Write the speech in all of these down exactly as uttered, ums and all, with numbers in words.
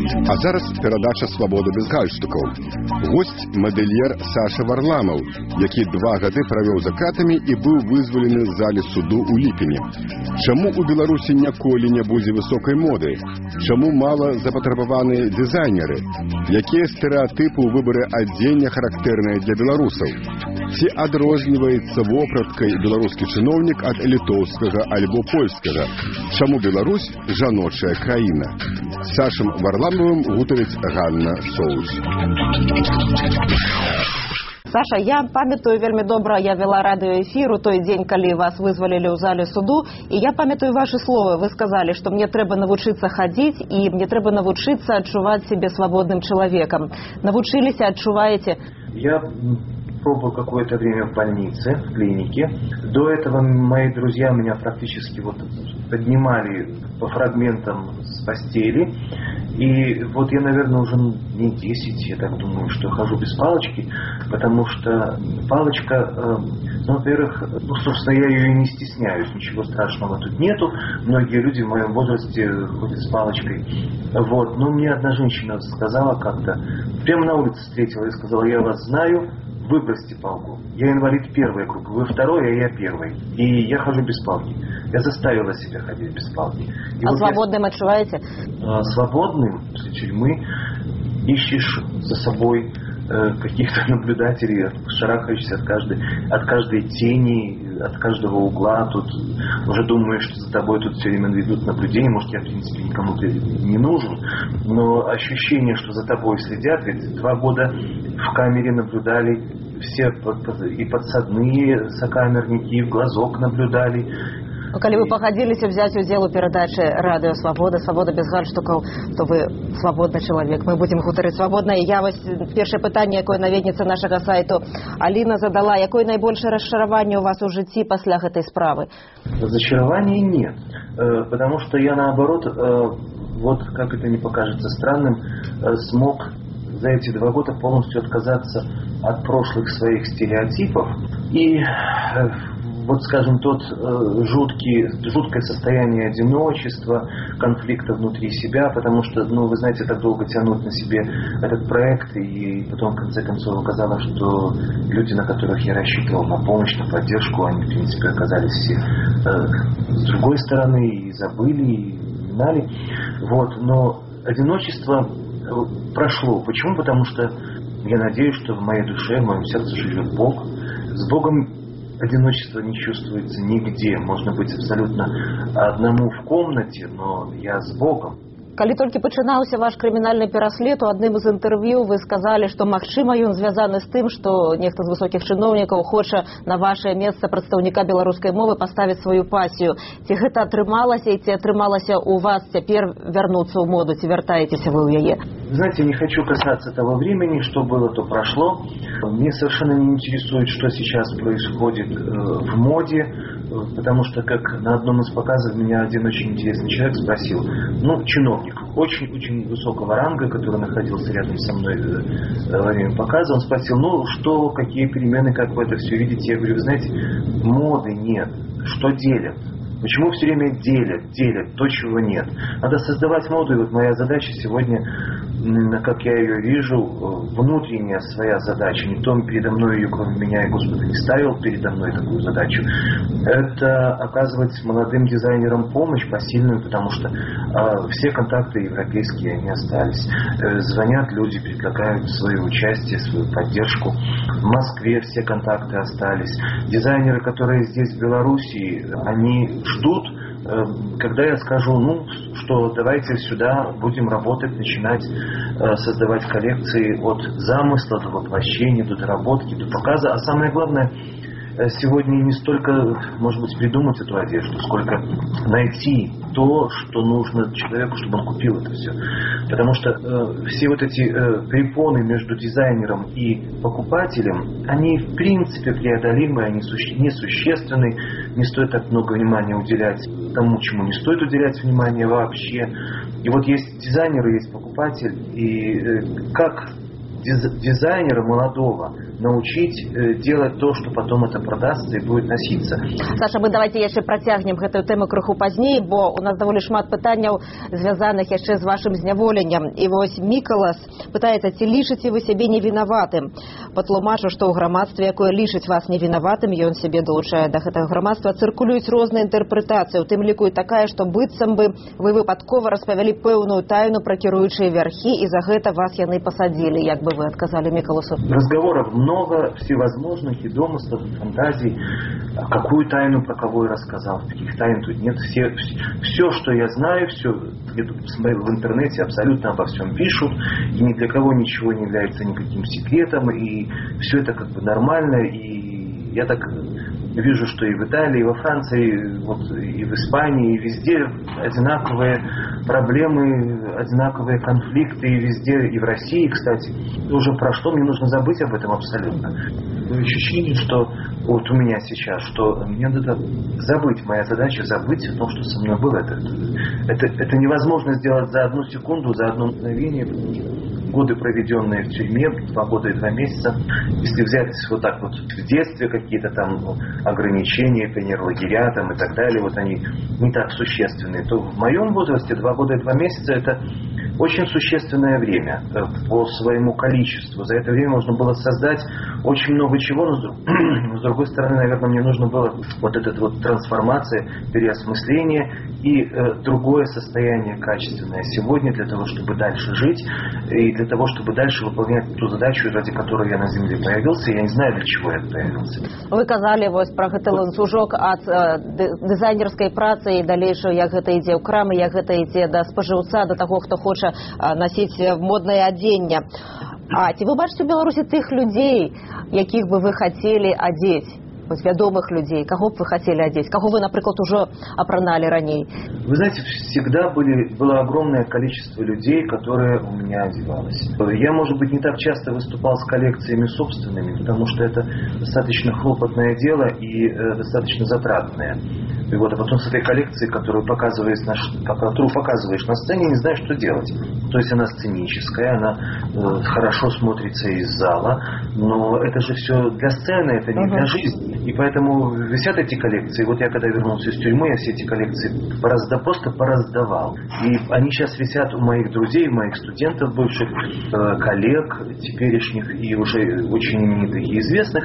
А зараз перадача «Свабода без гальштукаў». Госць мадэльер Саша Варламаў, які два гады правёў за кратамі і быў вызвалены з залі суду ў ліпені. Чаму ў Беларусі ніколі не будзе высокай моды? Чаму мала запатрабаваныя дызайнеры? Якія стэрэатыпы ў выбары адзення характэрныя для беларусаў? Ці адрозніваецца вопраткай беларускі чыноўнік ад літоўскага альбо польскага? Чаму Беларусь жаночая краіна? З Сашам Варламовым гутарыць Ганна Соус. Саша, я памятаю вельмі добра, я вела радыёэфір у той дзень, калі вас вызвалілі ў зале суду, і я памятаю ваши словы. Вы сказали, что мне трэба навучыцца хадзіць, і мне трэба навучыцца адчуваць себе свободным человеком. Навучыліся, адчуваеце? Я пробовал какое-то время в больнице, в клинике. До этого мои друзья меня практически вот поднимали по фрагментам с постели. И вот я, наверное, уже не десять, я так думаю, что хожу без палочки, потому что палочка, э, ну, во-первых, ну, собственно, я ее и не стесняюсь, ничего страшного тут нету. Многие люди в моем возрасте ходят с палочкой. Вот. Но мне одна женщина сказала как-то, прямо на улице встретила и сказала: я вас знаю, выбросьте палку. Я инвалид первой группы, вы второй, а я первый. И я хожу без палки. Я заставила себя ходить без палки. И а вот свободным я... отчуваете? А, свободным после тюрьмы ищешь за собой э, каких-то наблюдателей, шарахаешься от каждой, от каждой тени, от каждого угла. Тут уже думаешь, что за тобой тут все время ведут наблюдение. Может, я, в принципе, никому не нужен. Но ощущение, что за тобой следят, ведь два года в камере наблюдали все и подсадные сокамерники, и в глазок наблюдали. Калі вы пагадзіліся взять удзел у перадачы радыё «Свабода», «Свабода без гальштукаў», то вы свабодны чалавек. Мы будзем гутарыць свабодна. І я вось першае пытанне, якое наведніца нашага сайту Аліна задала: якое найбольшае расчараванне у вас у жыцці пасля гэтай справы? Разочарования нет, потому что я, наоборот, вот как это не покажется странным, смог за эти два года полностью отказаться от прошлых своих стереотипов. И вот, скажем, тот э, жуткий, жуткое состояние одиночества, конфликта внутри себя, потому что, ну, вы знаете, так долго тянуть на себе этот проект, и потом, в конце концов, оказалось, что люди, на которых я рассчитывал на помощь, на поддержку, они, в принципе, оказались все э, с другой стороны, и забыли, и знали. Вот, но одиночество прошло. Почему? Потому что я надеюсь, что в моей душе, в моем сердце живет Бог. С Богом одиночество не чувствуется нигде. Можно быть абсолютно одному в комнате, но я с Богом. Калі толькі пачынаўся ваш крымінальны пераслед, у адным з інтэрв'ю вы сказалі, што магчыма ён звязаны з тым, што нехта з высокіх чыноўнікаў хоча на вашае месца прадстаўніка беларускай мовы паставіць сваю пасію. Ці гэта атрымалася, і ці атрымалася у вас цяпер вярнуцца ў моду, ці вяртаецеся вы ў яе? Знаете, не хочу касаться того времени, что было, то прошло. Мне совершенно не интересует, что сейчас происходит в моде, потому что, как на одном из показов меня один очень интересный человек спросил, ну, чиновник, очень-очень высокого ранга, который находился рядом со мной во время показа, он спросил, ну, что, какие перемены, как вы это все видите? Я говорю, вы знаете, моды нет, что делят? Почему все время делят, делят то, чего нет? Надо создавать моду, и вот моя задача сегодня, как я ее вижу, внутренняя своя задача, никто передо мной ее, кроме меня и Господа, не ставил передо мной такую задачу, это оказывать молодым дизайнерам помощь посильную, потому что э, все контакты европейские, они остались. Э, звонят люди, предлагают свое участие, свою поддержку. В Москве все контакты остались. Дизайнеры, которые здесь, в Белоруссии, они ждут, когда я скажу, ну, что давайте сюда будем работать, начинать э, создавать коллекции от замысла до воплощения, до доработки, до показа. А самое главное, сегодня не столько, может быть, придумать эту одежду, сколько найти то, что нужно человеку, чтобы он купил это все. Потому что э, все вот эти э, препоны между дизайнером и покупателем, они в принципе преодолимы, они суще- несущественны, не стоит так много внимания уделять тому, чему не стоит уделять внимание вообще. И вот есть дизайнер, есть покупатель, и э, как диз- дизайнера молодого научить делать то, что потом это продастся и будет носиться. Саша, мы давайте яшчэ працягнем гэтую тэму крыху пазней, бо у нас даволі шмат пытанняў, звязаных яшчэ з вашым зняволеннем. І вось Мікалас пытаецца, ці лічыце вы сябе невінаватым? Патлумачу, што ў грамадстве, якое лічыць вас невінаватым, ён сябе долучае да гэтага грамадства, цыркулююць розныя інтэрпрэтацыі, у тым ліку і такая, што быццам бы вы выпадкова распавялі пэўную тайну пра кіруючыя вярхі, і за гэта вас яны пасадзілі. Як бы вы адказалі Мікаласу? Разговоров много, всевозможных и домыслов, и фантазий. Какую тайну про кого я рассказал? Таких тайн тут нет. Все, все, что я знаю, все в интернете абсолютно обо всем пишут. И ни для кого ничего не является никаким секретом. И все это как бы нормально. И я так вижу, что и в Италии, и во Франции, вот, и в Испании, и везде одинаковые проблемы, одинаковые конфликты, и везде, и в России, кстати. Уже прошло, мне нужно забыть об этом абсолютно. Ощущение, что вот у меня сейчас, что мне надо забыть, моя задача забыть о том, что со мной было. Это, это, это невозможно сделать за одну секунду, за одно мгновение. Годы, проведенные в тюрьме, два года и два месяца, если взять вот так вот в детстве какие-то там ограничения, пионерлагеря там и так далее, вот они не так существенные, то в моем возрасте два года и два месяца это очень существенное время по своему количеству. За это время можно было создать очень много чего, но с, друг... но с другой стороны, наверное, мне нужно было вот эта вот трансформация, переосмысление и э, другое состояние качественное сегодня для того, чтобы дальше жить и для того, чтобы дальше выполнять ту задачу, ради которой я на земле появился. Я не знаю, для чего я появился. Вы казали вось про гэты ланцужок ад э, дызайнерскай працы і далейшую, як гэта ідзе ў крамы, як гэта ідзе да спажыўца, да таго, хто хоча носить модное адзенне. А ці вы бачыце ў Беларусі тых людзей, якіх бы вы хацелі адзець? Вот вядомых людей, кого бы вы хотели одеть, кого вы, например, уже опранали ранее? Вы знаете, всегда были, было огромное количество людей, которые у меня одевалось. Я, может быть, не так часто выступал с коллекциями собственными, потому что это достаточно хлопотное дело и э, достаточно затратное. И вот, а потом с этой коллекцией, которую показываешь, на, которую показываешь на сцене, не знаешь, что делать. То есть она сценическая, она э, хорошо смотрится из зала, но это же все для сцены, это не uh-huh. для жизни. И поэтому висят эти коллекции. Вот я когда вернулся из тюрьмы, я все эти коллекции поразда, просто пораздавал. И они сейчас висят у моих друзей, у моих студентов, бывших э, коллег, теперешних и уже очень именитых и известных.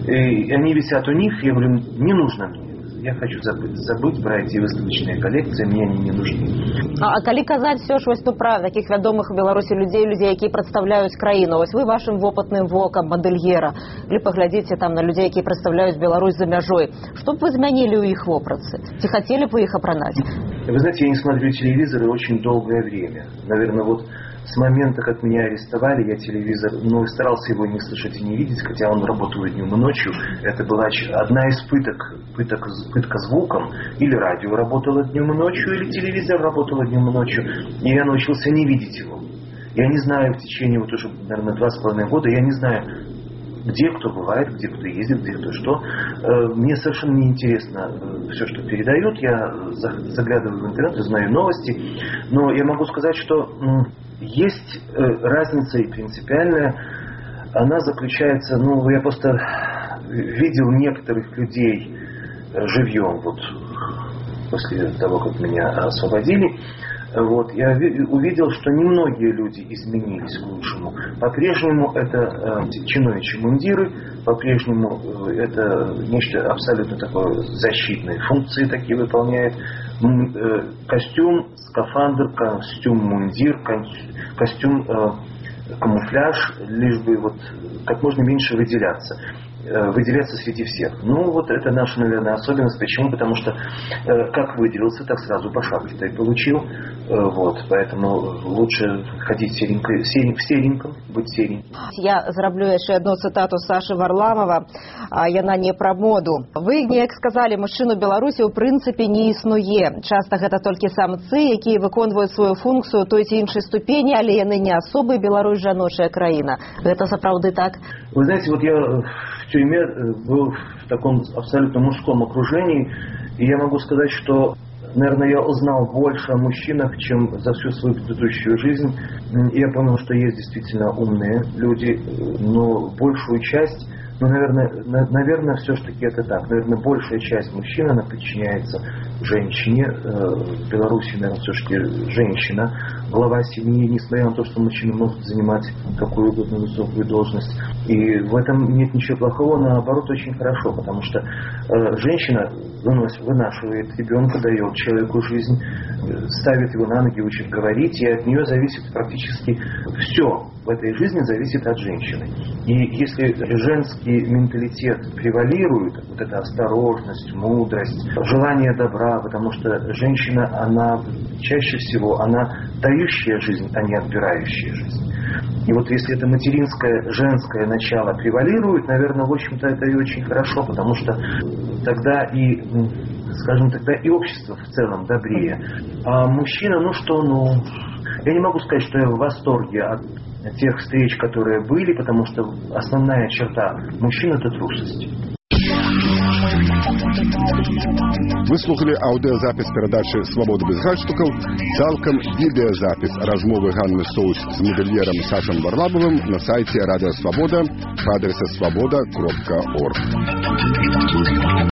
И они висят у них, я говорю, не нужно мне. Я хочу забыть, забыть про эти выставочные коллекции, мне они не нужны. А, а калі казаць все ж вось ну пра таких вядомых у Беларусі людзей, людзей, якія прадстаўляюць краіну, вось вы вашим вопытным вокам мадэльера, или паглядзіце там на людей, якія прадстаўляюць Беларусь за мяжой, что бы вы змянілі ў іх вопратцы? Ці хацелі бы іх апранаць? Вы знаете, я не смотрю телевизор очень долгое время. Наверное, вот с момента, как меня арестовали, я телевизор, ну, старался его не слышать и не видеть, хотя он работал и днем, и ночью. Это была одна из пыток, пыток, пытка звуком. Или радио работало днем и ночью, или телевизор работало днем и ночью. И я научился не видеть его. Я не знаю в течение вот уже, наверное, два с половиной года, я не знаю, где кто бывает, где кто ездит, где кто что. Мне совершенно неинтересно все, что передают. Я заглядываю в интернет, узнаю новости. Но я могу сказать, что есть разница и принципиальная. Она заключается, ну, я просто видел некоторых людей живьем, вот после того, как меня освободили. Вот, я увидел, что немногие люди изменились к лучшему. По-прежнему это э, чиновничьи мундиры, по-прежнему э, это нечто абсолютно такое защитные функции такие выполняет. М- э, костюм, скафандр, костюм, мундир, костюм, э, камуфляж, лишь бы вот как можно меньше выделяться. выделяться среди всех. Ну, вот это наша, наверное, особенность. Почему? Потому что э, как выделился, так сразу по шапке-то и получил. Э, вот, поэтому лучше ходить серенько, серень, в сереньком, быть сереньким. Я зараблю еще одну цитату Саши Варламова. А яна не про моду. Вы, як сказали, мужчину Беларусі у принципе не існуе. Часто это только самцы, якія выконваюць свою функцию той ці іншай ступені, але яны не особы. Беларусь жаночая краіна. Это сапраўды так? Вы знаете, вот я в тюрьме был в таком абсолютно мужском окружении, и я могу сказать, что наверное, я узнал больше о мужчинах, чем за всю свою предыдущую жизнь. И я понял, что есть действительно умные люди, но большую часть, ну, наверное, на, наверное, все-таки это так. Наверное, большая часть мужчин, она подчиняется женщине. В Беларуси, наверное, все-таки женщина глава семьи, несмотря на то, что мужчина может занимать какую угодно высокую должность. И в этом нет ничего плохого, наоборот, очень хорошо, потому что э, женщина выносит, вынашивает ребенка, дает человеку жизнь, ставит его на ноги, учит говорить, и от нее зависит практически все в этой жизни зависит от женщины. И если женский менталитет превалирует, вот эта осторожность, мудрость, желание добра, потому что женщина, она чаще всего, она дающая жизнь, а не отбирающая жизнь. И вот если это материнское, женское начало превалирует, наверное, в общем-то, это и очень хорошо, потому что тогда и, скажем, тогда и общество в целом добрее. А мужчина, ну что, ну, я не могу сказать, что я в восторге от тех встреч, которые были, потому что основная черта мужчин – это трусость. Вы слухали аудиозапис передачи «Свобода без гальштукаў», цалкам відэазапіс размовы Ганны Соус з модельером Сашем Варлабовым на сайте Радио Свобода по адресу свобода крапка орг.